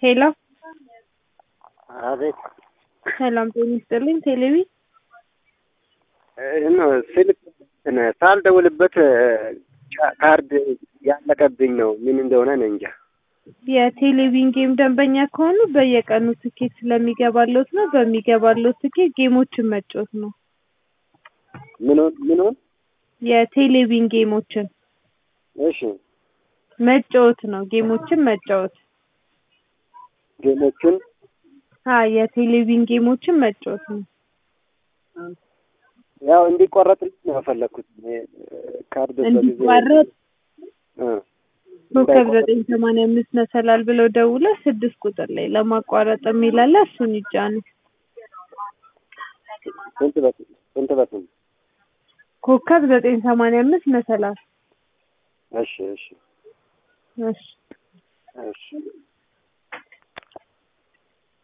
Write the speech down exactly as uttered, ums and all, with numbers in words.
ሄሎ አቤት። ሰላም ጤና ይስጥልኝ። ቴሌቪ እነ ስልክ ሳልደውልበት ካርድ ያለቀብኝ ነው። ምን እንደሆነ ነው እንጃ። የቴሌቪዥን ጌም ደንበኛ ከሆኑ በየቀኑ ትኬት ስለሚገባሎት ነው። በሚገባሎት ትኬት ጌሞችን መጫወት ነው። ምን ምን የቴሌቪዥን ጌሞችን እሺ መጫወት ነው። ጌሞችን መጫወት ጌሞችን አ የቴሌቪዥን ጌሞችን መጫወት ነው። ያው እንዲቆረጥልኝ ነው የፈለኩት። ካርድ እንዲቆረጥ ኮከብ ዘጠኝ ሰማንያ አምስት መሰላል ብለው ደውለው ስድስት ቁጥር ላይ ለማቋረጥ የሚላለ እሱን ይጫኑ። ስንት በት ስንት በት ኮከብ ዘጠኝ ሰማንያ አምስት መሰላል። እሺ እሺ እሺ እሺ